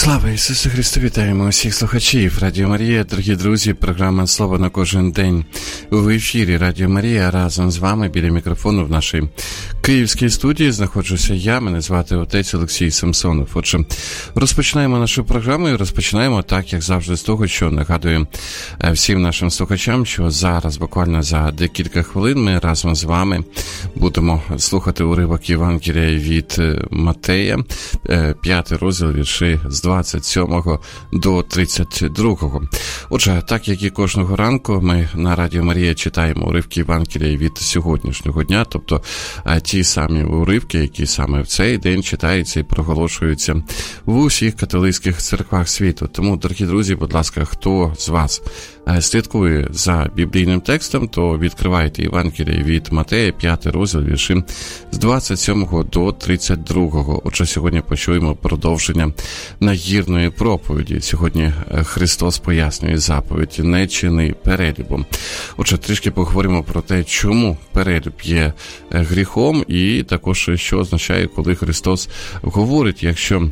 Слава Ісусу Христу! Вітаємо усіх слухачів Радіо Марія, дорогі друзі, програма «Слово на кожен день» в ефірі Радіо Марія. Разом з вами біля мікрофону в нашій київській студії знаходжуся я, мене звати отець Олексій Самсонов. Отже, розпочинаємо нашу програму і розпочинаємо так, як завжди, з того, що нагадую всім нашим слухачам, що зараз, буквально за декілька хвилин, ми разом з вами будемо слухати уривок Євангелія від Матея, 5 розділ, вірші з 27 до 32. Отже, так як і кожного ранку, ми на Радіо Марія читаємо уривки Євангелія від сьогоднішнього дня, тобто ті самі уривки, які саме в цей день читаються і проголошуються в усіх католицьких церквах світу. Тому, дорогі друзі, будь ласка, хто з вас слідкує за біблійним текстом, то відкривайте Євангеліє від Матея, 5 розділ, вірші з 27 до 32. Отже, сьогодні почуємо продовження нагірної проповіді. Сьогодні Христос пояснює заповідь «Не чини перелюбу». Отже, трішки поговоримо про те, чому перелюб є гріхом, і також, що означає, коли Христос говорить,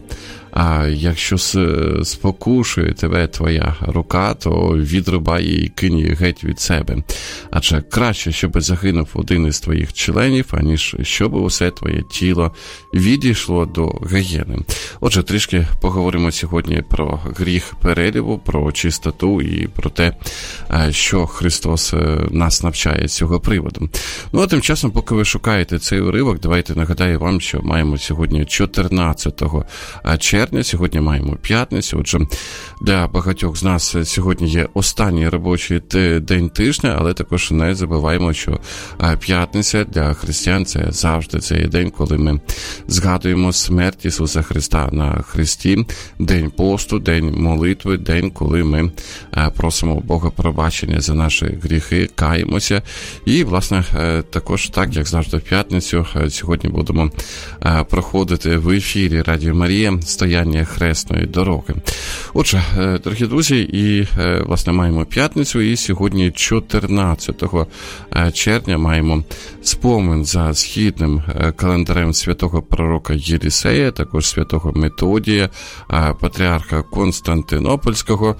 якщо спокушує тебе твоя рука, то відрубай її і кинь її геть від себе. Адже краще, щоб загинув один із твоїх членів, аніж щоб усе твоє тіло відійшло до гієни. Отже, трішки поговоримо сьогодні про гріх перелюбу, про чистоту і про те, що Христос нас навчає з цього приводу. Ну, а тим часом, поки ви шукаєте цей уривок, давайте нагадаю вам, що маємо сьогодні 14 червня, сьогодні маємо п'ятницю. Отже, для багатьох з нас сьогодні є останній робочий день тижня, але також не забуваємо, що п'ятниця для християн це завжди цей день, коли ми згадуємо смерть Ісуса Христа на хресті, день посту, день молитви, день, коли ми просимо у Бога пробачення за наші гріхи, каємося. І, власне, також так, як завжди в п'ятницю, сьогодні будемо проходити в ефірі Радіо Марія «Стояння хресної дороги». Отже, дорогі друзі, і, власне, маємо п'ятницю, і сьогодні 14 червня маємо спомин за східним календарем святого пророка Єлісея, також святого Методія, патріарха Константинопольського,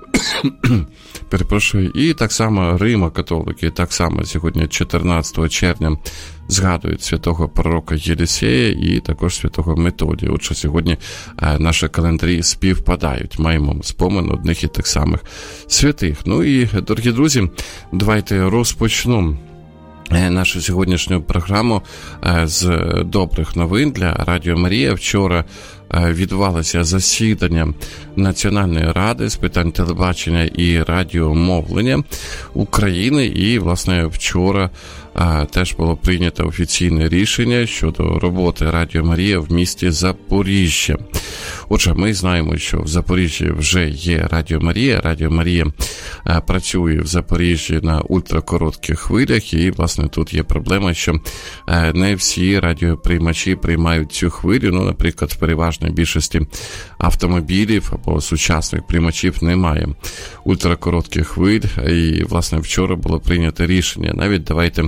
перепрошую, і так само Римо-католики, так само сьогодні 14 червня згадують святого пророка Єлісея і також святого Методія. Отже, сьогодні наші календарі співпадають. Маємо спомин одних і тих самих святих. Ну і, дорогі друзі, давайте розпочну нашу сьогоднішню програму з добрих новин для Радіо Марія. Вчора відбувалося засідання Національної ради з питань телебачення і радіомовлення України, і, власне, вчора теж було прийнято офіційне рішення щодо роботи Радіо Марія в місті Запоріжжя. Отже, ми знаємо, що в Запоріжжі вже є Радіо Марія. Радіо Марія працює в Запоріжжі на ультракоротких хвилях, і, власне, тут є проблема, що не всі радіоприймачі приймають цю хвилю. Ну, наприклад, в переважній більшості автомобілів або сучасних приймачів немає ультракоротких хвиль, і, власне, вчора було прийнято рішення. Навіть давайте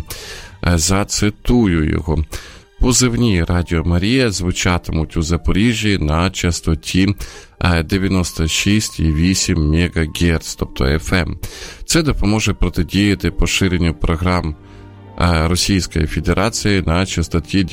зацитую його. Позивні Радіо Марія звучатимуть у Запоріжжі на частоті 96,8 МГц, тобто FM. Це допоможе протидіяти поширенню програм Російської Федерації на частоті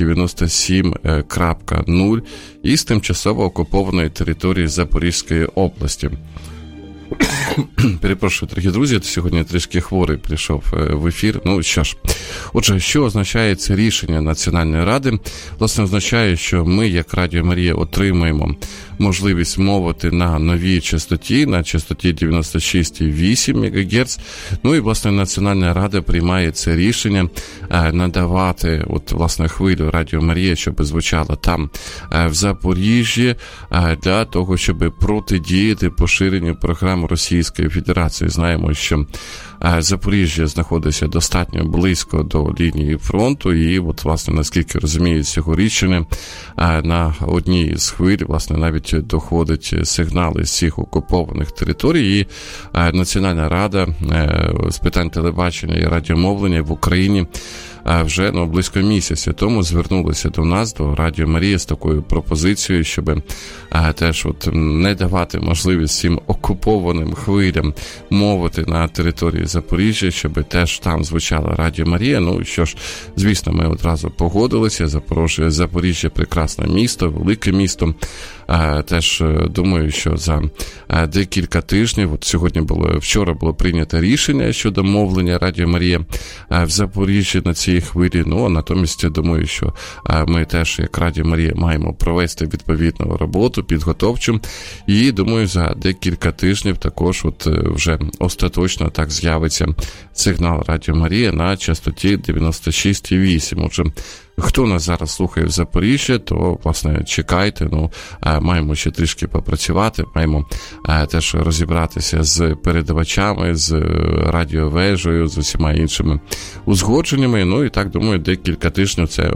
97,0 із тимчасово окупованої території Запорізької області. Перепрошую, дорогі друзі, сьогодні трішки хворий прийшов в ефір. Ну що ж, отже, що означає це рішення Національної ради? Власне, означає, що ми, як Радіо Марія, отримаємо можливість мовити на новій частоті, на частоті 96,8 МГц. Ну і, власне, Національна рада приймає це рішення надавати, власне, хвилю Радіо Марія, щоб звучала там, в Запоріжжі, для того, щоб протидіяти поширенню програм Російської Федерації. Знаємо, що Запоріжжя знаходиться достатньо близько до лінії фронту, і, власне, наскільки розумію, цього рішення на одній з хвиль, власне, навіть доходить сигнали з цих окупованих територій, і Національна рада з питань телебачення і радіомовлення в Україні вже близько місяця тому звернулися до нас, до Радіо Марія, з такою пропозицією, щоб теж не давати можливість цим окупованим хвилям мовити на території Запоріжжя, щоб теж там звучала Радіо Марія. Ну, що ж, звісно, ми одразу погодилися. Запоріжжя – прекрасне місто, велике місто. Теж думаю, що за декілька тижнів, вчора було прийнято рішення щодо мовлення Радіо Марія в Запоріжжі на цій хвилі. Ну, натомість, думаю, що ми теж, як Радіо Марія, маємо провести відповідну роботу, підготовчу. І, думаю, за декілька тижнів також вже остаточно так з'явиться сигнал Радіо Марія на частоті 96,8. Отже, хто нас зараз слухає в Запоріжжі, то, власне, чекайте, маємо ще трішки попрацювати, маємо теж розібратися з передавачами, з радіовежею, з усіма іншими узгодженнями, ну і так, думаю, декілька тижнів це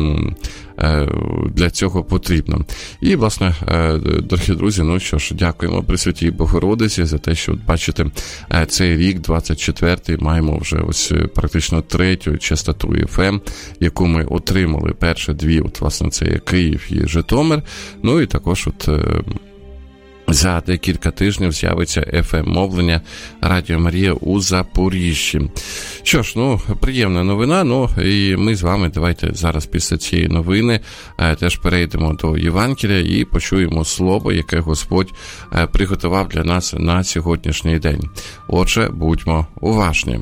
для цього потрібно. І, власне, дорогі друзі, ну що ж, дякуємо Пресвятій Богородиці за те, що, бачите, цей рік, 24-й, маємо вже ось практично 3-ю частоту FM, яку ми отримали. Перші дві, власне, це є Київ і Житомир. Ну і також за декілька тижнів з'явиться FM-мовлення Радіо Марія у Запоріжжі. Що ж, приємна новина, і ми з вами давайте зараз після цієї новини теж перейдемо до Євангелія і почуємо слово, яке Господь приготував для нас на сьогоднішній день. Отже, будьмо уважні.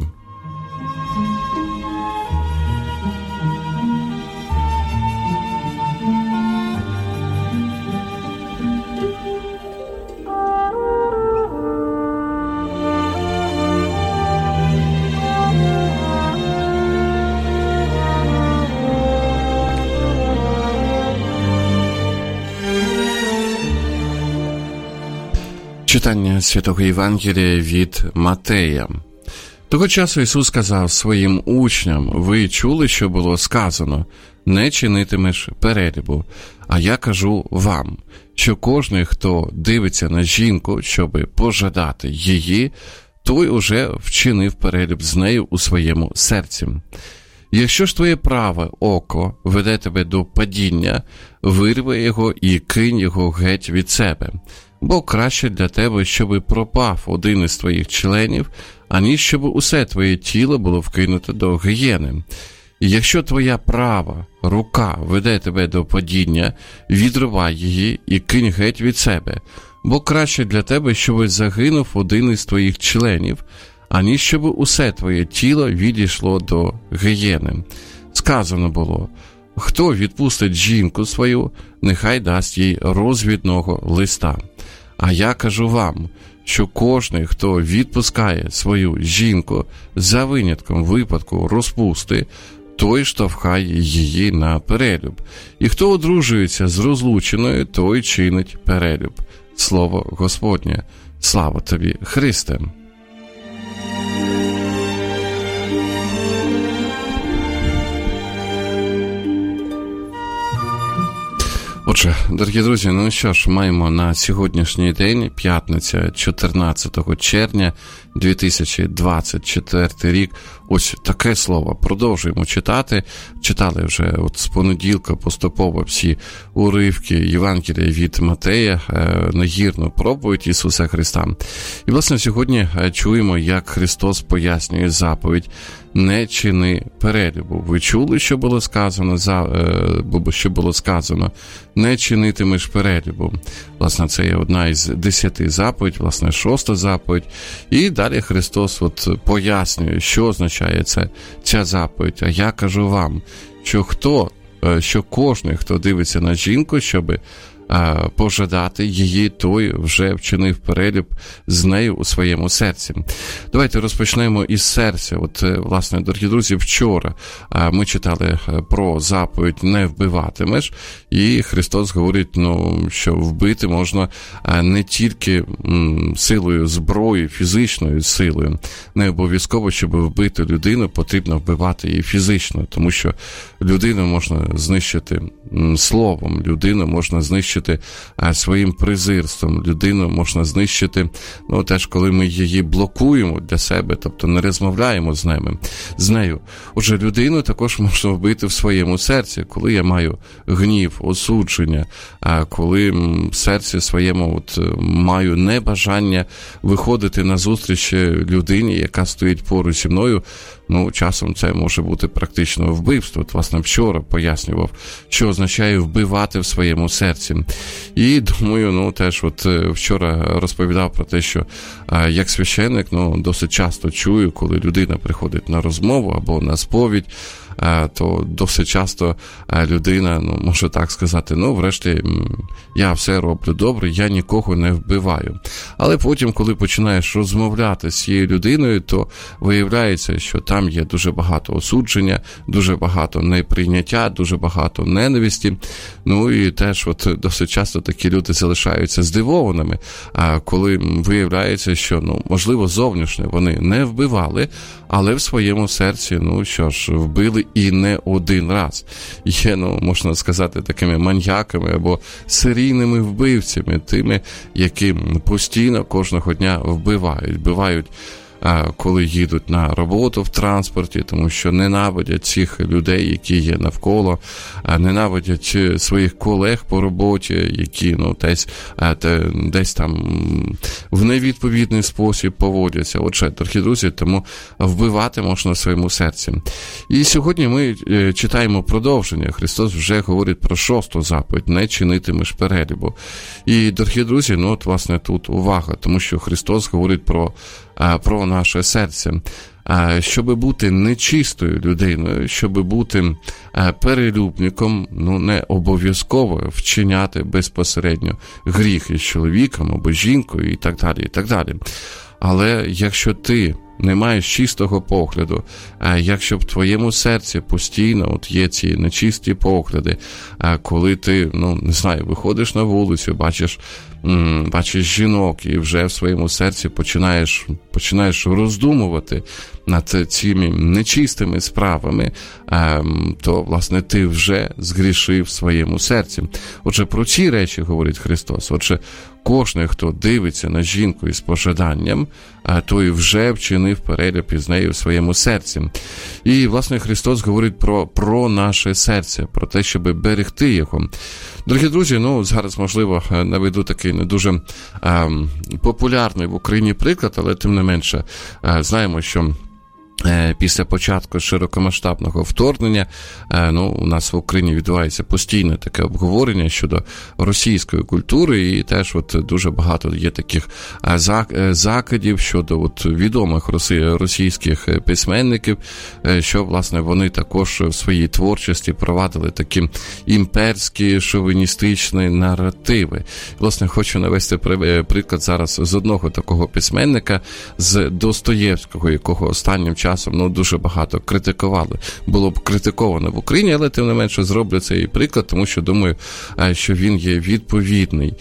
Читання Святого Євангелія від Матея. Того часу Ісус сказав своїм учням: «Ви чули, що було сказано: не чинитимеш перелюбу. А я кажу вам, що кожний, хто дивиться на жінку, щоби пожадати її, той уже вчинив перелюб з нею у своєму серці. Якщо ж твоє праве око веде тебе до падіння, вирви його і кинь його геть від себе. Бо краще для тебе, щоби пропав один із твоїх членів, аніж щоб усе твоє тіло було вкинуто до гієни. І якщо твоя права рука веде тебе до падіння, відривай її і кинь геть від себе. Бо краще для тебе, щоби загинув один із твоїх членів, аніж щоб усе твоє тіло відійшло до гієни. Сказано було: хто відпустить жінку свою, нехай дасть їй розвідного листа. А я кажу вам, що кожний, хто відпускає свою жінку за винятком випадку розпусти, той штовхає її на перелюб. І хто одружується з розлученою, той чинить перелюб. Слово Господнє. Слава тобі, Христе! Отже, дорогі друзі, ну що ж, маємо на сьогоднішній день, п'ятниця, 14 червня 2024 рік, ось таке слово. Продовжуємо читати. Читали вже з понеділка поступово всі уривки Євангелія від Матея, нагірну проповідь Ісуса Христа. І, власне, сьогодні чуємо, як Христос пояснює заповідь: не чини перелюбу. Ви чули, що було сказано? Не чинитимеш перелюбу. Власне, це є одна із 10 заповідь, власне, 6 заповідь. І далі Христос пояснює, що означає ця заповідь. А я кажу вам, що кожен, хто дивиться на жінку, щоби пожадати її, той вже вчинив перелюб з нею у своєму серці. Давайте розпочнемо із серця. Власне, дорогі друзі, вчора ми читали про заповідь «не вбиватимеш», і Христос говорить, що вбити можна не тільки силою зброї, фізичною силою. Не обов'язково, щоб вбити людину, потрібно вбивати її фізично, тому що людину можна знищити словом, людину можна знищити знищити своїм презирством. Людину можна знищити, теж коли ми її блокуємо для себе, тобто не розмовляємо з нею. Отже, людину також можна вбити в своєму серці, коли я маю гнів, осудження, коли в серці своєму маю небажання виходити на зустріч людині, яка стоїть поруч зі мною, часом це може бути практично вбивство. Власне, вчора пояснював, що означає вбивати в своєму серці. І думаю, теж вчора розповідав про те, що як священник, досить часто чую, коли людина приходить на розмову або на сповідь, то досить часто людина, може так сказати, врешті, я все роблю добре, я нікого не вбиваю. Але потім, коли починаєш розмовляти з цією людиною, то виявляється, що там є дуже багато осудження, дуже багато неприйняття, дуже багато ненависті. І теж досить часто такі люди залишаються здивованими, коли виявляється, що, можливо, зовнішньо вони не вбивали, але в своєму серці, вбили і не один раз. Є, можна сказати, такими маньяками або серійними вбивцями, тими, які постійно кожного дня вбивають, коли їдуть на роботу в транспорті, тому що ненавидять цих людей, які є навколо, ненавидять своїх колег по роботі, які десь там в невідповідний спосіб поводяться. Отже, дорогі друзі, тому вбивати можна в своєму серці. І сьогодні ми читаємо продовження. Христос вже говорить про 6-ту заповідь: не чинитимеш перелюбу. І, дорогі друзі, власне, тут увага, тому що Христос говорить про наше серце. Щоб бути нечистою людиною, щоб бути перелюбником, не обов'язково вчиняти безпосередньо гріх із чоловіком або жінкою і так далі, і так далі. Але якщо ти не маєш чистого погляду, якщо в твоєму серці постійно є ці нечисті погляди, коли ти, виходиш на вулицю, бачиш жінок і вже в своєму серці починаєш роздумувати над цими нечистими справами, то, власне, ти вже згрішив в своєму серці. Отже, про ці речі говорить Христос. Отже, кожен, хто дивиться на жінку із пожаданням, той вже вчинив перелюб із нею в своєму серці. І, власне, Христос говорить про наше серце, про те, щоб берегти його. Дорогі друзі, зараз, можливо, наведу такий не дуже популярний в Україні приклад, але тим не менше знаємо, що після початку широкомасштабного вторгнення у нас в Україні відбувається постійне таке обговорення щодо російської культури, і теж дуже багато є таких закидів щодо відомих російських письменників, що, власне, вони також в своїй творчості провадили такі імперські шовіністичні наративи. Власне, хочу навести приклад зараз з одного такого письменника, з Достоєвського, якого останнім часом дуже багато критикували. Було б критиковано в Україні, але тим не менше зроблю цей приклад, тому що думаю, що він є відповідний.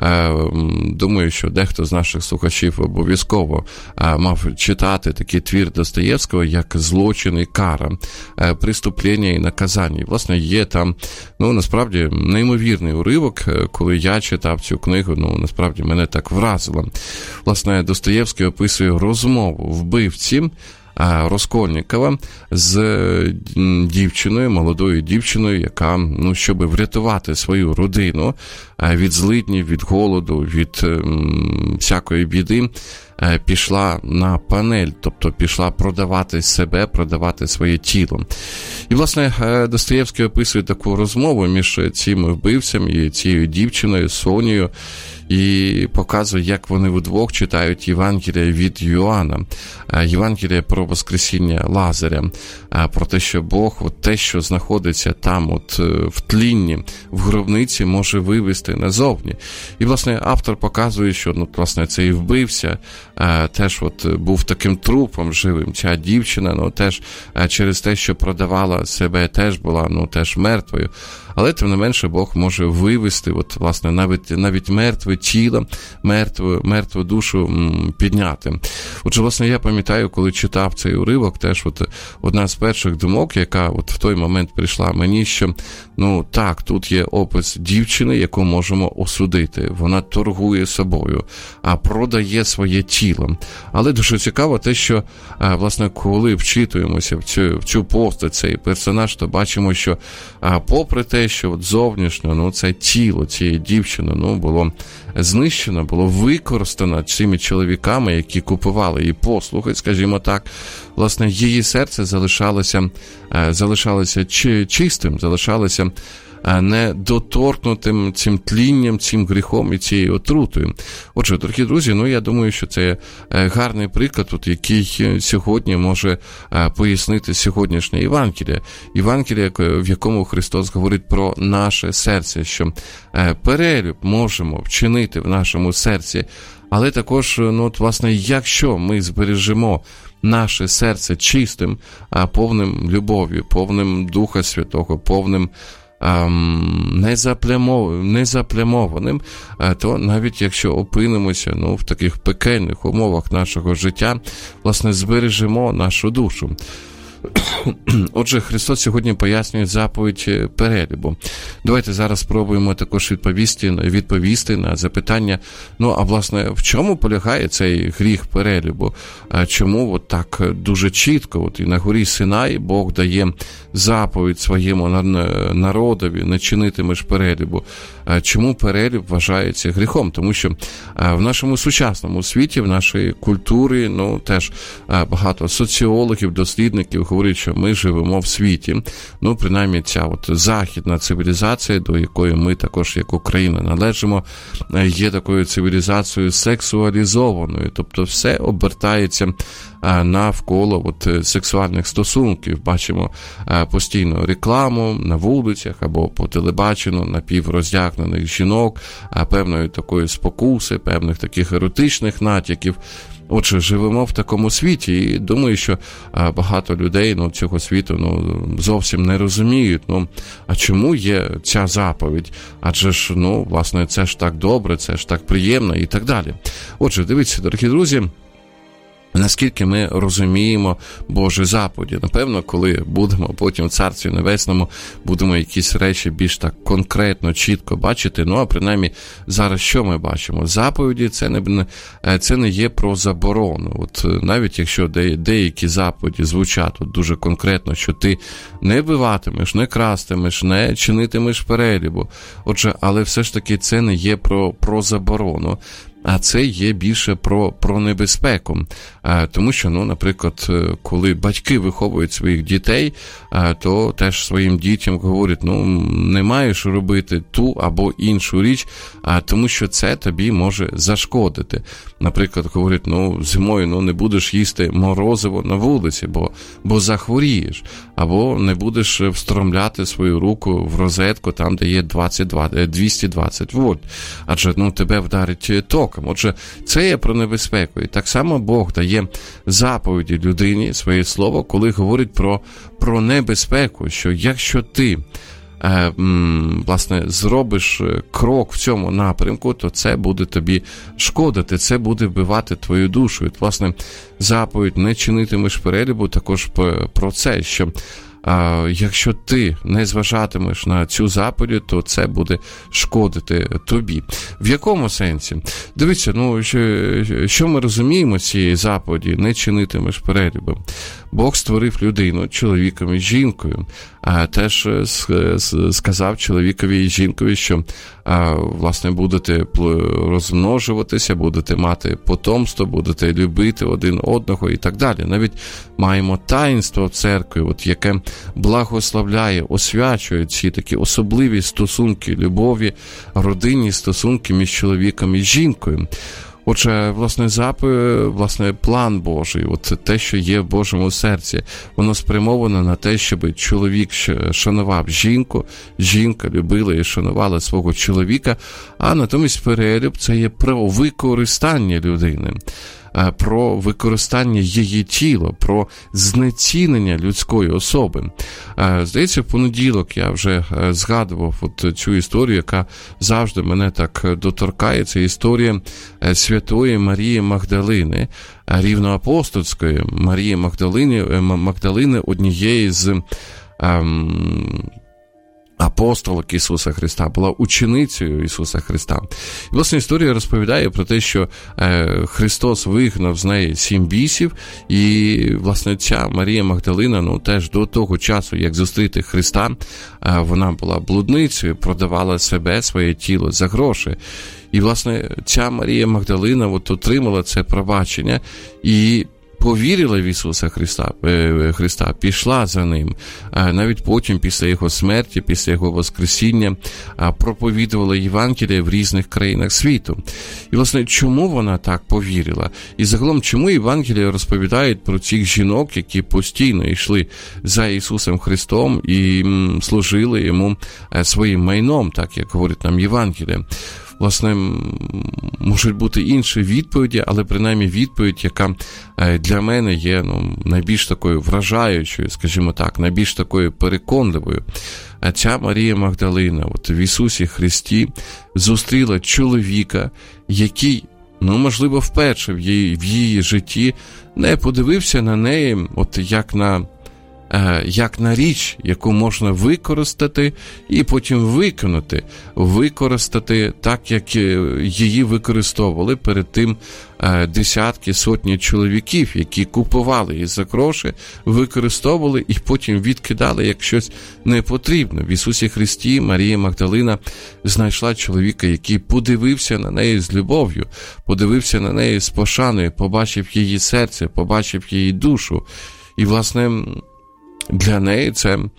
Думаю, що дехто з наших слухачів обов'язково мав читати такий твір Достоєвського, як «Злочин і кара», «Преступлення і наказання». І, власне, є там, насправді, неймовірний уривок. Коли я читав цю книгу, насправді, мене так вразило. Власне, Достоєвський описує розмову вбивці Раскольнікова з дівчиною, молодою дівчиною, яка, щоб врятувати свою родину від злиднів, від голоду, від всякої біди, пішла на панель, тобто пішла продавати себе, продавати своє тіло. І, власне, Достоєвський описує таку розмову між цим вбивцем і цією дівчиною, Сонією, і показує, як вони вдвох читають Євангелія від Йоанна, Євангелія про воскресіння Лазаря, про те, що Бог, те, що знаходиться там, в тлінні, в гробниці, може вивести назовні. І, власне, автор показує, що, власне, цей вбивця теж був таким трупом живим. Ця дівчина, теж через те, що продавала себе, теж була, теж мертвою. Але, тим не менше, Бог може вивести, от, власне, навіть мертве тіло, мертву душу підняти. Отже, власне, я пам'ятаю, коли читав цей уривок, теж от одна з перших думок, яка от в той момент прийшла мені, що, ну, так, тут є опис дівчини, яку можемо осудити. Вона торгує собою, продає своє тіло. Але дуже цікаво те, що, власне, коли вчитуємося в цю постать, цей персонаж, то бачимо, що попри те, що от зовнішньо, ну, це тіло цієї дівчини, ну, було знищено, було використано цими чоловіками, які купували її послуги, скажімо так, власне, її серце залишалося чистим, залишалося недоторкнутим цим тлінням, цим гріхом і цією отрутою. Отже, дорогі друзі, ну, я думаю, що це гарний приклад, от, який сьогодні може пояснити сьогоднішнє Євангеліє. Євангеліє, в якому Христос говорить про наше серце, що перелюб можемо вчинити в нашому серці, але також, ну, от, власне, якщо ми збережемо наше серце чистим, повним любов'ю, повним Духа Святого, повним незаплямованим, то навіть якщо опинимося, ну, в таких пекельних умовах нашого життя, власне, збережемо нашу душу. Отже, Христос сьогодні пояснює заповідь перелюбу. Давайте зараз спробуємо також відповісти на запитання, ну, а власне, в чому полягає цей гріх перелюбу? Чому от так дуже чітко, от і на горі Синай Бог дає заповідь своєму народові, не чинитимеш перелюбу? Чому перелюб вважається гріхом? Тому що в нашому сучасному світі, в нашій культурі, ну, теж багато соціологів, дослідників говорять, що ми живемо в світі. Ну, принаймні, ця от західна цивілізація, до якої ми також, як Україна, належимо, є такою цивілізацією сексуалізованою. Тобто все обертається навколо от сексуальних стосунків. Бачимо постійно рекламу на вулицях або по телебаченню напівроздягнених жінок, певної такої спокуси, певних таких еротичних натяків. Отже, живемо в такому світі, і думаю, що багато людей, ну, цього світу, ну, зовсім не розуміють, ну, а чому є ця заповідь? Адже ж, ну, власне, це ж так добре, це ж так приємно і так далі. Отже, дивіться, дорогі друзі, наскільки ми розуміємо Божі заповіді. Напевно, коли будемо потім в Царстві Небесному, будемо якісь речі більш так конкретно, чітко бачити. Ну, а принаймні, зараз що ми бачимо? Заповіді це не є про заборону. От навіть якщо деякі заповіді звучать от дуже конкретно, що ти не вбиватимеш, не крастимеш, не чинитимеш перелюбу. Отже, але все ж таки це не є про заборону. А це є більше про небезпеку. Тому що, ну, наприклад, коли батьки виховують своїх дітей, то теж своїм дітям говорять, ну, не маєш робити ту або іншу річ, тому що це тобі може зашкодити. Наприклад, говорять, ну, зимою, ну, не будеш їсти морозиво на вулиці, бо захворієш, або не будеш встромляти свою руку в розетку там, де є 220 вольт, адже, ну, тебе вдарить ток. Отже, це є про небезпеку. І так само Бог дає заповіді людині, своє слово, коли говорить про небезпеку, що якщо ти, власне, зробиш крок в цьому напрямку, то це буде тобі шкодити, це буде вбивати твою душу. І, власне, заповідь «не чинитимеш перелюбу» також про це, що якщо ти не зважатимеш на цю заповідь, то це буде шкодити тобі. В якому сенсі? Дивіться, ну, що ми розуміємо з цієї заповіді «не чинитимеш перелюбу»? Бог створив людину чоловіком і жінкою, теж сказав чоловікові і жінкові, що, власне, будете розмножуватися, будете мати потомство, будете любити один одного і так далі. Навіть маємо таїнство в церкві, от, яке благословляє, освячує ці такі особливі стосунки любові, родинні стосунки між чоловіком і жінкою. Отже, власне, план Божий, от те, що є в Божому серці, воно спрямовано на те, щоб чоловік шанував жінку, жінка любила і шанувала свого чоловіка, а натомість перелюб – це є про використання людини. про використання її тіла, про знецінення людської особи. Здається, в понеділок я вже згадував от цю історію, яка завжди мене так доторкає. Це історія святої Марії Магдалини, рівноапостольської Марії Магдалини, однієї з апостолок Ісуса Христа, була ученицею Ісуса Христа. І, власне, історія розповідає про те, що Христос вигнав з неї 7 бісів, і, власне, ця Марія Магдалина, теж до того часу, як зустріти Христа, вона була блудницею, продавала себе, своє тіло за гроші. І, власне, ця Марія Магдалина отримала це пробачення і повірила в Ісуса Христа, пішла за Ним. Навіть потім, після Його смерті, після Його воскресіння, проповідувала Євангеліє в різних країнах світу. І, власне, чому вона так повірила? І, загалом, чому Євангеліє розповідають про цих жінок, які постійно йшли за Ісусом Христом і служили Йому своїм майном, так як говорить нам Євангеліє? Власне, можуть бути інші відповіді, але принаймні відповідь, яка для мене є найбільш такою вражаючою, скажімо так, найбільш такою переконливою. Ця Марія Магдалина в Ісусі Христі зустріла чоловіка, який, можливо, вперше в її житті не подивився на неї як на річ, яку можна використати і потім використати так, як її використовували перед тим десятки, сотні чоловіків, які купували її за гроші, використовували і потім відкидали як щось непотрібне. В Ісусі Христі Марія Магдалина знайшла чоловіка, який подивився на неї з любов'ю, подивився на неї з пошаною, побачив її серце, побачив її душу. І, власне, для неї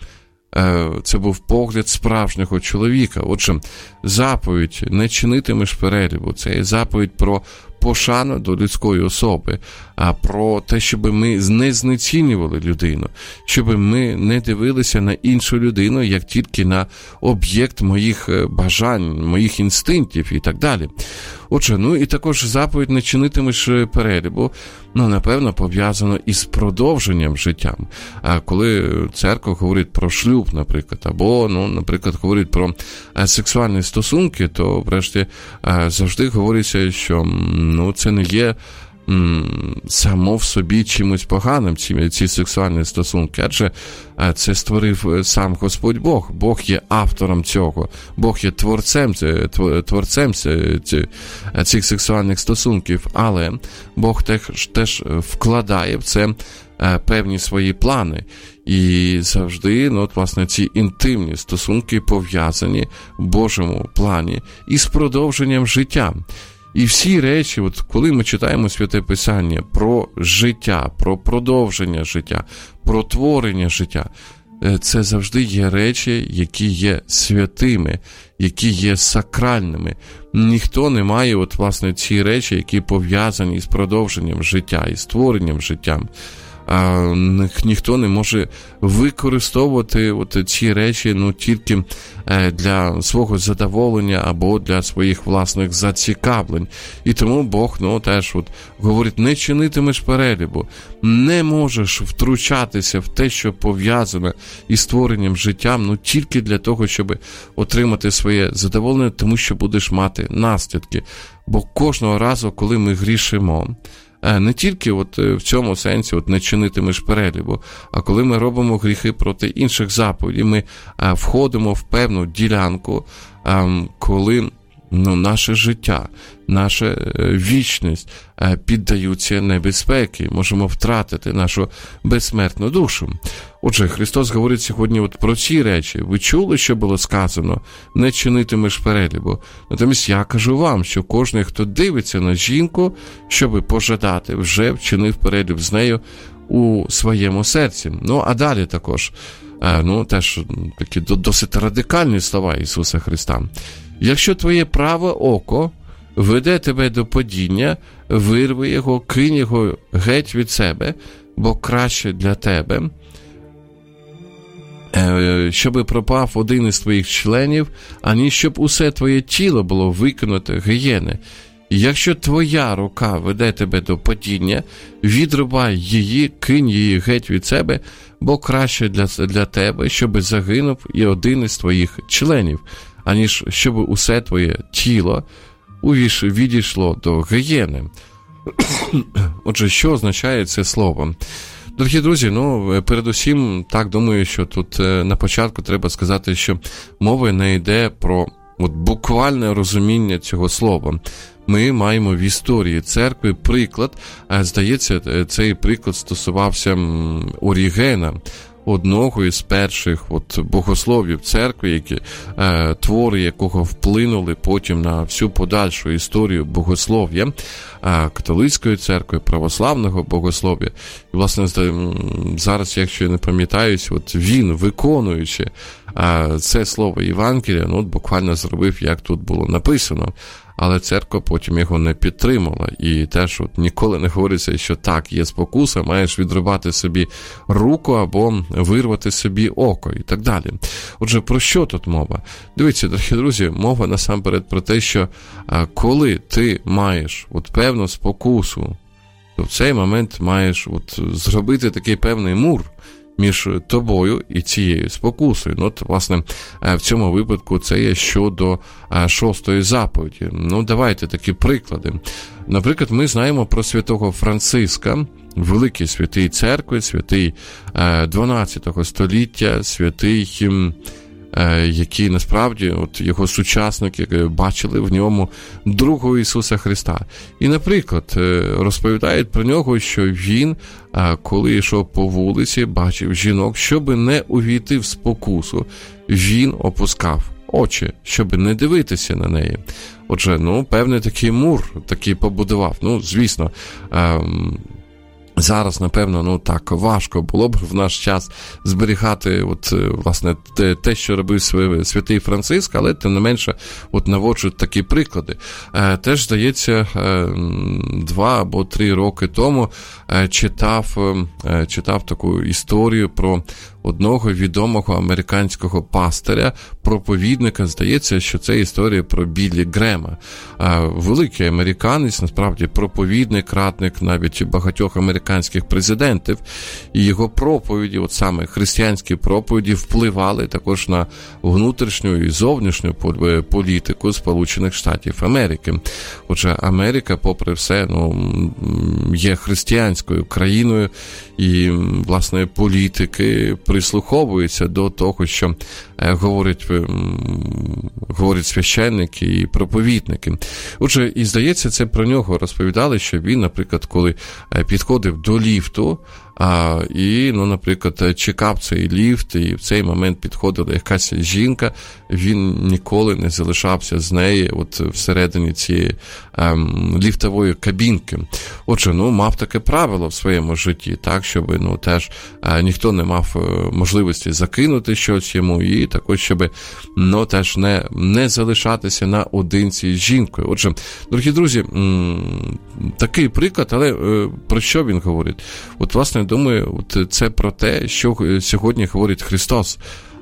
це був погляд справжнього чоловіка. Отже, заповідь «Не чинитимеш перелюбу» – це є заповідь про пошану до людської особи, а про те, щоб ми не знецінювали людину, щоб ми не дивилися на іншу людину, як тільки на об'єкт моїх бажань, моїх інстинктів і так далі. Отже, і також заповідь «Не чинитимеш перелюбу», напевно, пов'язано із продовженням життя. Коли церква говорить про шлюб, наприклад, або, наприклад, говорить про сексуальні стосунки, то, врешті, завжди говориться, що, це не є само в собі чимось поганим, ці сексуальні стосунки, адже це створив сам Господь Бог. Бог є автором цього, Бог є творцем цих сексуальних стосунків, але Бог теж вкладає в це певні свої плани. І завжди, власне, ці інтимні стосунки пов'язані в Божому плані із продовженням життя. І всі речі, коли ми читаємо Святе Писання про життя, про продовження життя, про творення життя, це завжди є речі, які є святими, які є сакральними. Ніхто не має, власне, ці речі, які пов'язані з продовженням життя, із створенням життя. Ніхто не може використовувати ці речі тільки для свого задоволення або для своїх власних зацікавлень. І тому Бог теж говорить: не чинитимеш перелюбу, не можеш втручатися в те, що пов'язане із створенням життя, тільки для того, щоб отримати своє задоволення, тому що будеш мати наслідки. Бо кожного разу, коли ми грішимо, не тільки в цьому сенсі не чинитимеш перелюбу, а коли ми робимо гріхи проти інших заповідей, ми входимо в певну ділянку, коли наше життя, наша вічність піддаються небезпеки, можемо втратити нашу безсмертну душу. Отже, Христос говорить сьогодні про ці речі. Ви чули, що було сказано? Не чинитимеш перелюбу. Натомість я кажу вам, що кожен, хто дивиться на жінку, щоби пожадати, вже вчинив перелюб з нею у своєму серці. А далі також, теж такі досить радикальні слова Ісуса Христа. Якщо твоє праве око веде тебе до падіння, вирви його, кинь його геть від себе, бо краще для тебе, щоби пропав один із твоїх членів, аніж щоб усе твоє тіло було викинуте гієни. І якщо твоя рука веде тебе до падіння, відрубай її, кинь її геть від себе, бо краще для тебе, щоби загинув і один із твоїх членів, аніж щоби усе твоє тіло відійшло до гієни. Отже, що означає це слово? Дорогі друзі, передусім, так, думаю, що тут на початку треба сказати, що мова не йде про буквальне розуміння цього слова. Ми маємо в історії церкви приклад, здається, цей приклад стосувався Орігена, одного із перших богословів церкви, твори якого вплинули потім на всю подальшу історію богослов'я католицької церкви, православного богослов'я. І, власне, зараз, якщо я не пам'ятаюсь, він, виконуючи це слово Євангелія, буквально зробив, як тут було написано. Але церква потім його не підтримала. І теж ніколи не говориться, що так, є спокуса, маєш відрубати собі руку або вирвати собі око і так далі. Отже, про що тут мова? Дивіться, дорогі друзі, мова насамперед про те, що коли ти маєш певну спокусу, то в цей момент маєш зробити такий певний мур між тобою і цією спокусою. Власне, в цьому випадку це є щодо 6-ї заповіді. Давайте такі приклади. Наприклад, ми знаємо про святого Франциска, великий святий церкви, святий 12 століття, святий, який насправді його сучасники бачили в ньому другого Ісуса Христа. І, наприклад, розповідають про нього, що він, коли йшов по вулиці, бачив жінок, щоби не увійти в спокусу, він опускав очі, щоби не дивитися на неї. Отже, певний такий мур такий побудував. Звісно, зараз, напевно, так важко було б в наш час зберігати власне те, що робив святий Франциск, але тим не менше наводжують такі приклади. Теж, здається, 2 або 3 роки тому читав таку історію про одного відомого американського пастиря, проповідника. Здається, що це історія про Біллі Грема. Великий американець, насправді проповідник, радник навіть багатьох американських президентів. І його проповіді, саме християнські проповіді, впливали також на внутрішню і зовнішню політику Сполучених Штатів Америки. Отже, Америка, попри все, є християнською країною, і, власне, політики прислуховуються до того, що говорять священники і проповідники. Отже, і, здається, це про нього розповідали, що він, наприклад, коли підходив до ліфту, і, наприклад, чекав цей ліфт, і в цей момент підходила якась жінка, він ніколи не залишався з нею всередині цієї ліфтової кабінки. Отже, мав таке правило в своєму житті, так, щоб, теж ніхто не мав можливості закинути щось йому, і також, щоб, теж не залишатися наодинці з жінкою. Отже, дорогі друзі, такий приклад, але про що він говорить? Власне, думаю, це про те, що сьогодні говорить Христос.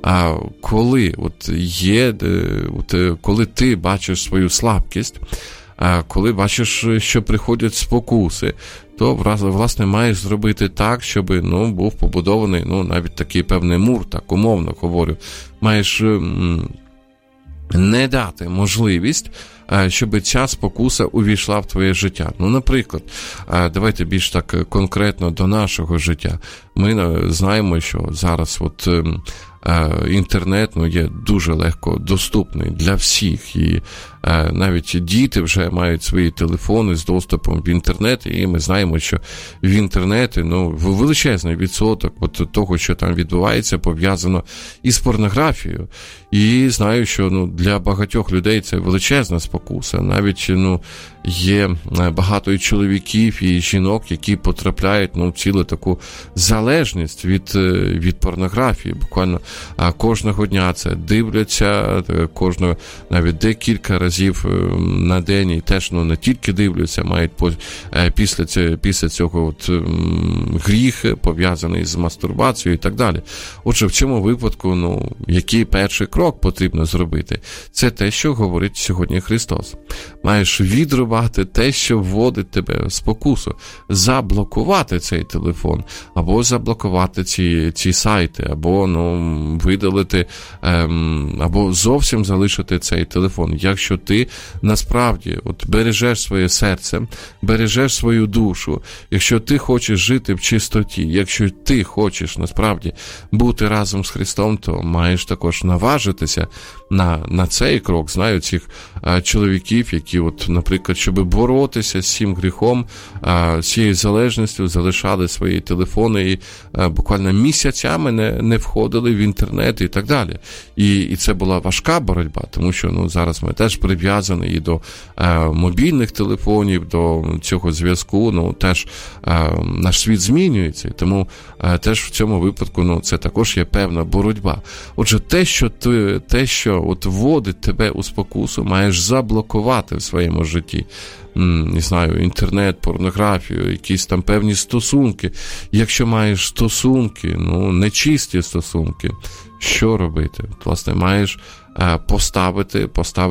Коли ти бачиш свою слабкість, коли бачиш, що приходять спокуси, то, власне, маєш зробити так, щоб, був побудований, навіть такий певний мур, так умовно говорю. Маєш не дати можливість, щоб ця спокуса увійшла в твоє життя. Наприклад, давайте більш так конкретно до нашого життя. Ми знаємо, що зараз інтернет є дуже легко доступний для всіх, і навіть діти вже мають свої телефони з доступом в інтернет, і ми знаємо, що в інтернеті величезний відсоток того, що там відбувається, пов'язано із порнографією. І знаю, що для багатьох людей це величезна спокуса. Навіть є багато і чоловіків, і жінок, які потрапляють в цілу таку залежність від порнографії. Буквально кожного дня це дивляться, навіть декілька разів на день, і теж не тільки дивляться, мають після цього гріх, пов'язаний з мастурбацією і так далі. Отже, в цьому випадку, який перший крок потрібно зробити? Це те, що говорить сьогодні Христос. Маєш відрубати заблокувати те, що вводить тебе в спокусу, заблокувати цей телефон, або заблокувати ці сайти, або видалити, або зовсім залишити цей телефон. Якщо ти насправді бережеш своє серце, бережеш свою душу, якщо ти хочеш жити в чистоті, якщо ти хочеш насправді бути разом з Христом, то маєш також наважитися на цей крок. Знаю цих чоловіків, які, наприклад, щоб боротися з цим гріхом, з цією залежністю, залишали свої телефони і буквально місяцями не входили в інтернет і так далі. І це була важка боротьба, тому що зараз ми теж прив'язані і до мобільних телефонів, до цього зв'язку, теж наш світ змінюється, тому теж в цьому випадку це також є певна боротьба. Отже, те, що вводить тебе у спокусу, маєш заблокувати в своєму житті. Не знаю, інтернет, порнографію, якісь там певні стосунки. Якщо маєш стосунки, нечисті стосунки, що робити? Власне, маєш поставити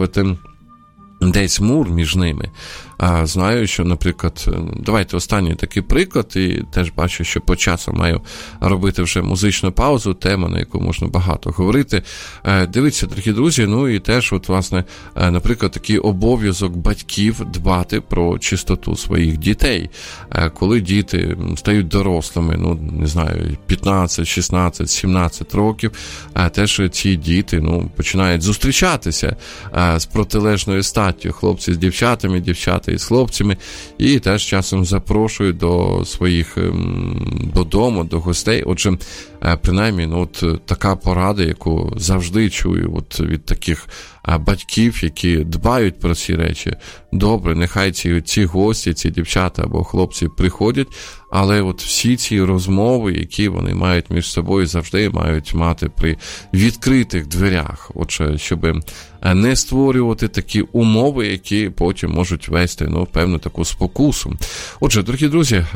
десь мур між ними. Знаю, що, наприклад, давайте останній такий приклад, і теж бачу, що по часу маю робити вже музичну паузу, тема, на яку можна багато говорити. Дивіться, дорогі друзі, і теж, власне, наприклад, такий обов'язок батьків дбати про чистоту своїх дітей. Коли діти стають дорослими, не знаю, 15, 16, 17 років, теж ці діти, починають зустрічатися з протилежною статтю, хлопці з дівчатами, дівчата із хлопцями, і теж часом запрошують до своїх додому, до гостей. Отже, принаймні, така порада, яку завжди чую від таких батьків, які дбають про ці речі. Добре, нехай ці гості, ці дівчата або хлопці приходять, але всі ці розмови, які вони мають між собою, завжди мають мати при відкритих дверях. Отже, щоб не створювати такі умови, які потім можуть вести, певну таку спокусу. Отже, дорогі друзі,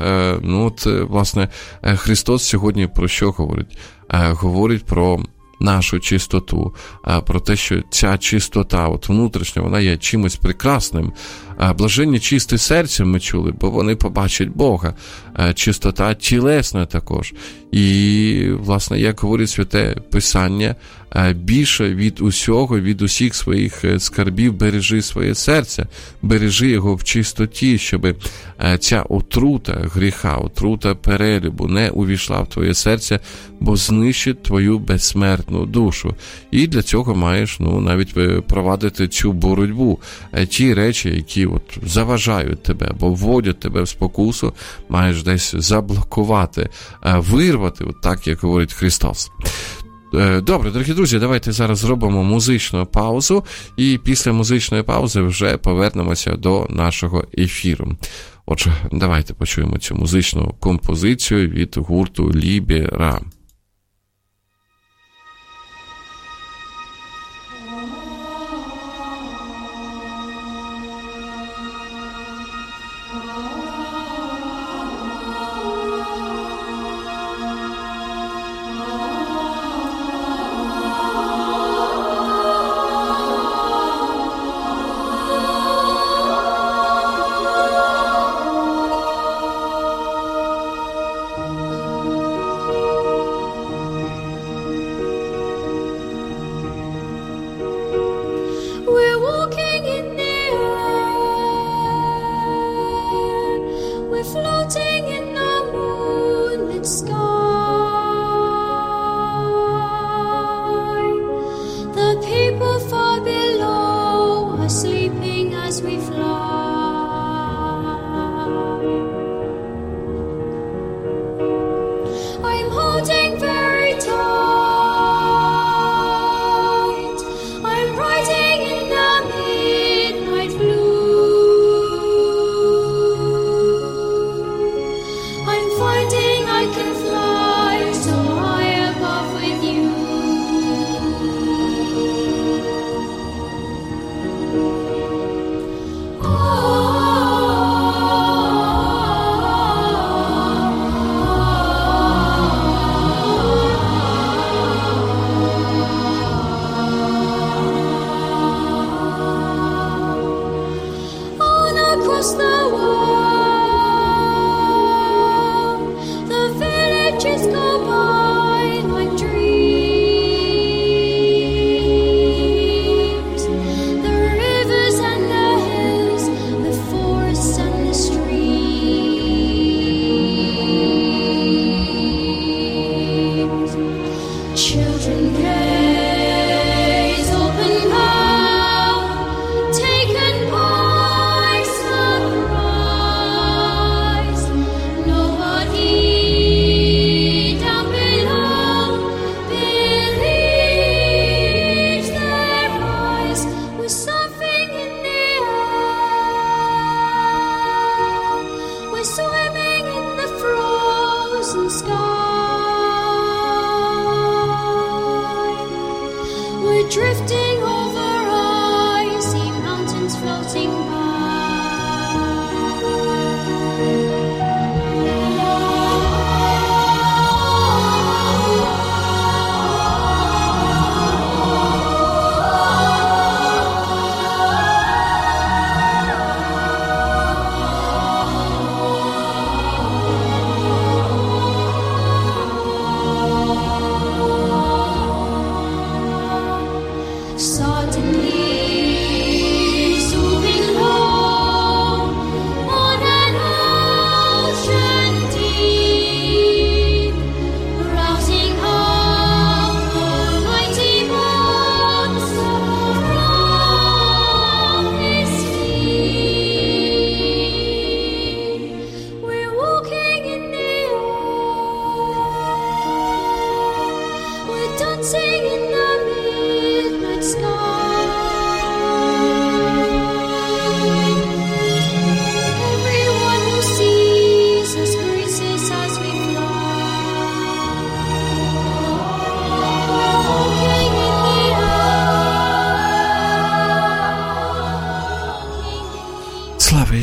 власне, Христос сьогодні про що говорить? Говорить про нашу чистоту, про те, що ця чистота внутрішня, вона є чимось прекрасним. Блаженні чисті серцем ми чули, бо вони побачать Бога. Чистота тілесна також. І, власне, як говорить Святе Писання, більше від усього, від усіх своїх скарбів бережи своє серце, бережи його в чистоті, щоб ця отрута гріха, отрута перелюбу не увійшла в твоє серце, бо знищить твою безсмертну душу. І для цього маєш, навіть провадити цю боротьбу. Ті речі, які заважають тебе, або вводять тебе в спокусу, маєш десь заблокувати, вирвати, так, як говорить Христос. Добре, дорогі друзі, давайте зараз зробимо музичну паузу, і після музичної паузи вже повернемося до нашого ефіру. Отже, давайте почуємо цю музичну композицію від гурту Лібера.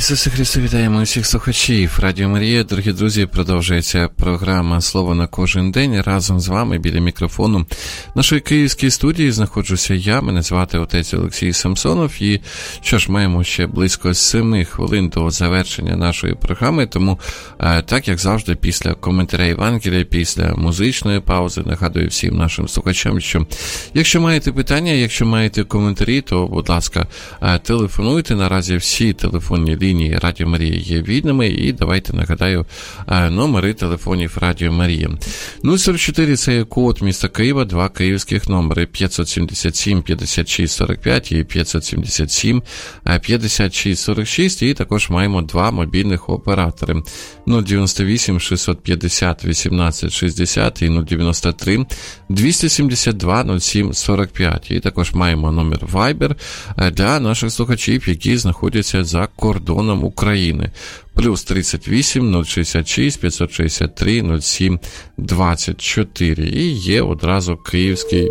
Ісусе Христе, вітаємо усіх слухачів. Радіо Марія, дорогі друзі, продовжується програма «Слово на кожен день». Разом з вами біля мікрофону нашої київської студії знаходжуся я, мене звати отець Олексій Самсонов. І що ж, маємо ще близько 7 хвилин до завершення нашої програми, тому так, як завжди, після коментаря Євангелія, після музичної паузи, нагадую всім нашим слухачам, що якщо маєте питання, якщо маєте коментарі, то, будь ласка, телефонуйте. Наразі всі телефонні лінії Радіо Марія є вільними, і давайте нагадаю номери телефонів Радіо Марія. 044 – це є код міста Києва, 2 київських номери 577 56 45 і 577 56 46, і також маємо 2 мобільних оператори 098 650 18 60 і 093 272 07 45. І також маємо номер Viber для наших слухачів, які знаходяться за кордоном України. Плюс 38 066 563 07 24. І є одразу київський.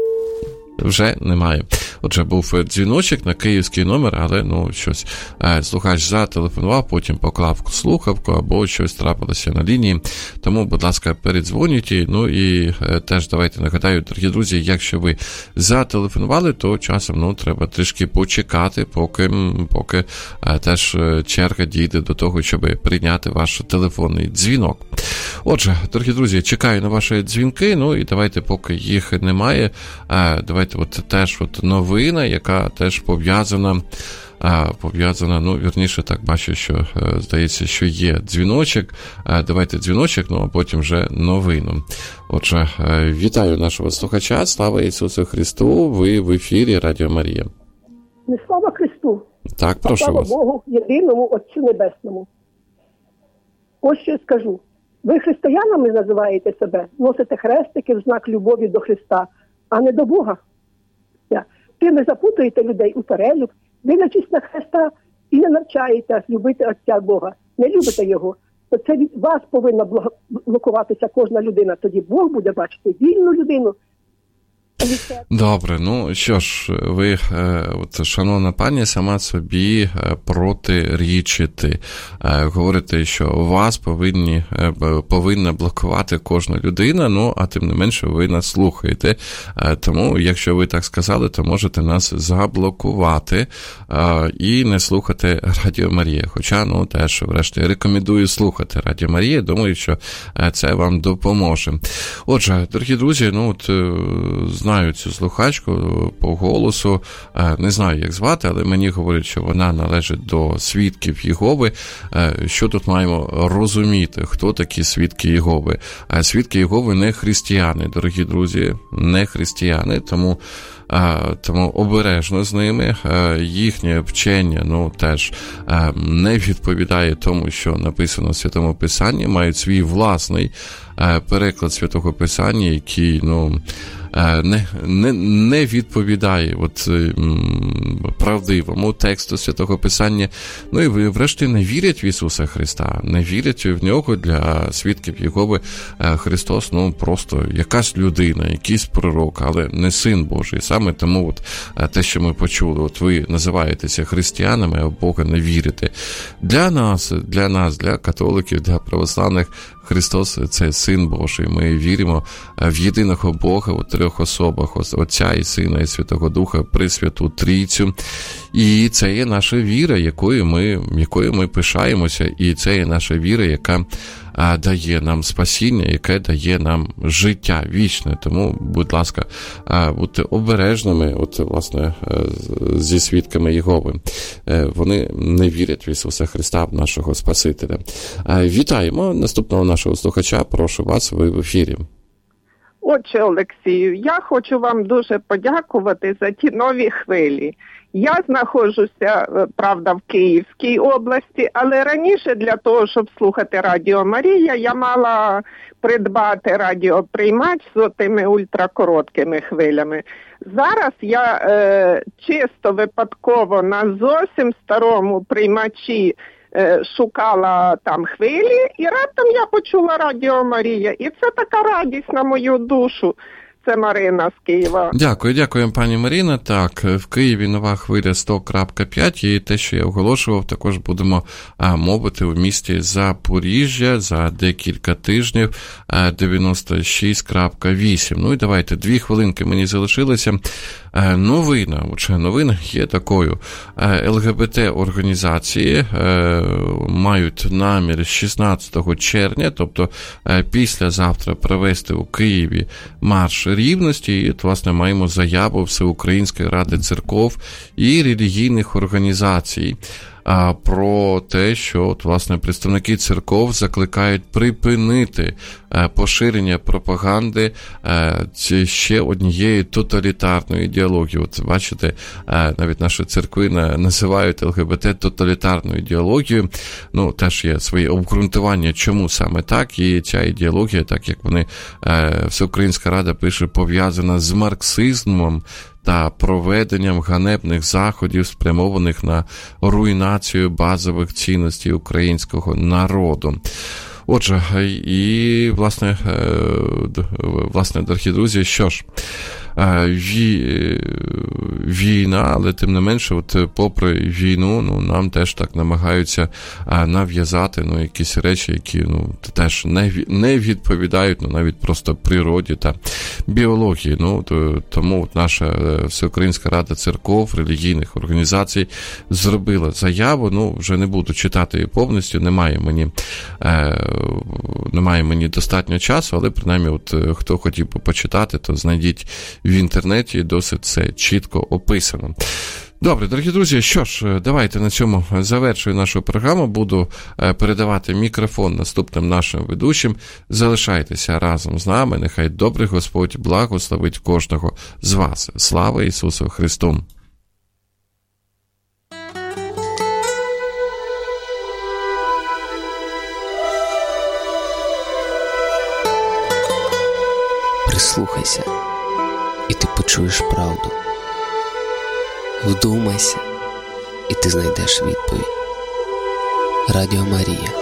Вже немає. Отже, був дзвіночок на київський номер, але, щось слухач зателефонував, потім поклав слухавку, або щось трапилося на лінії. Тому, будь ласка, передзвоніть. І теж давайте нагадаю, дорогі друзі, якщо ви зателефонували, то часом, треба трішки почекати, поки теж черга дійде до того, щоб прийняти ваш телефонний дзвінок. Отже, дорогі друзі, чекаю на ваші дзвінки, і давайте, поки їх немає, давайте теж новина, яка теж пов'язана, вірніше, так бачу, що, здається, що є дзвіночок. Давайте дзвіночок, а потім вже новину. Отже, вітаю нашого слухача, слава Ісусу Христу, ви в ефірі Радіо Марія. Не слава Христу. Так, прошу слава вас. Богу, єдиному Отцю Небесному. Ось що я скажу. Ви християнами називаєте себе, носите хрестики в знак любові до Христа, а не до Бога. Тим ви запутуєте людей у перелюб, дивлячись на Христа і не навчаєте любити Отця Бога. Не любите Його. То це від вас повинна блокуватися кожна людина. Тоді Бог буде бачити вільну людину. Добре, що ж, ви, шановна пані, сама собі протирічите. Говорите, що вас повинна блокувати кожна людина, а тим не менше ви нас слухаєте. Тому, якщо ви так сказали, то можете нас заблокувати і не слухати Радіо Марія. Хоча, теж, врешті, рекомендую слухати Радіо Марія. Думаю, що це вам допоможе. Отже, дорогі друзі, знаю цю слухачку по голосу, не знаю, як звати, але мені говорять, що вона належить до свідків Єгови. Що тут маємо розуміти? Хто такі свідки Єгови? Свідки Єгови не християни, дорогі друзі, не християни, тому обережно з ними. Їхнє вчення, теж не відповідає тому, що написано в Святому Писанні, мають свій власний переклад Святого Писання, який, не відповідає правдивому тексту Святого Писання. І врешті не вірять в Ісуса Христа, не вірять в Нього. Для свідків Єгови Христос, просто якась людина, якийсь пророк, але не Син Божий. Саме тому те, що ми почули, ви називаєтеся християнами, а в Бога не вірите. Для нас, для католиків, для православних, Христос – це Син Божий. Ми віримо в єдиного Бога у 3 особах, Отця і Сина і Святого Духа, Пресвяту Трійцю. І це є наша віра, якою ми пишаємося, і це є наша віра, яка дає нам спасіння, яке дає нам життя вічне. Тому, будь ласка, будьте обережними, власне, зі свідками Єгови. Вони не вірять в Ісуса Христа, нашого Спасителя. Вітаємо наступного нашого слухача. Прошу вас, ви в ефірі. Отче Олексію, я хочу вам дуже подякувати за ті нові хвилі. Я знаходжуся, правда, в Київській області, але раніше для того, щоб слухати Радіо Марія, я мала придбати радіоприймач з тими ультракороткими хвилями. Зараз я чисто випадково на зовсім старому приймачі шукала там хвилі, і раптом я почула Радіо Марія. І це така радість на мою душу. Це Марина з Києва. Дякую, пані Маріна. Так, в Києві нова хвиля 100.5, і те, що я оголошував, також будемо мовити в місті Запоріжжя за декілька тижнів 96.8. Ну і давайте, 2 хвилинки мені залишилося. Новина є такою. ЛГБТ-організації мають намір 16 червня, тобто післязавтра, провести у Києві марш рівності. І, власне, маємо заяву Всеукраїнської ради церков і релігійних організацій про те, що, власне, представники церков закликають припинити поширення пропаганди ще однієї тоталітарної ідеології. От, бачите, навіть наші церкви називають ЛГБТ тоталітарною ідеологією. Ну, теж є свої обґрунтування, чому саме так, і ця ідеологія, так як вони, Всеукраїнська рада пише, пов'язана з марксизмом та проведенням ганебних заходів, спрямованих на руйнацію базових цінностей українського народу. Отже, і, власне, дорогі друзі, що ж, війна, але тим не менше, от попри війну, нам теж так намагаються нав'язати, якісь речі, які, теж не відповідають, навіть просто природі та біології. Тому от наша Всеукраїнська рада церков, релігійних організацій зробила заяву, вже не буду читати її повністю, немає мені достатньо часу, але принаймні, от хто хотів би почитати, то знайдіть в інтернеті, досить це чітко описано. Добре, дорогі друзі, що ж, давайте на цьому завершую нашу програму. Буду передавати мікрофон наступним нашим ведучим. Залишайтеся разом з нами. Нехай добрий Господь благословить кожного з вас. Слава Ісусу Христу! Прислухайся, і ти почуєш правду. Вдумайся, і ти знайдеш відповідь. Радіо Марія.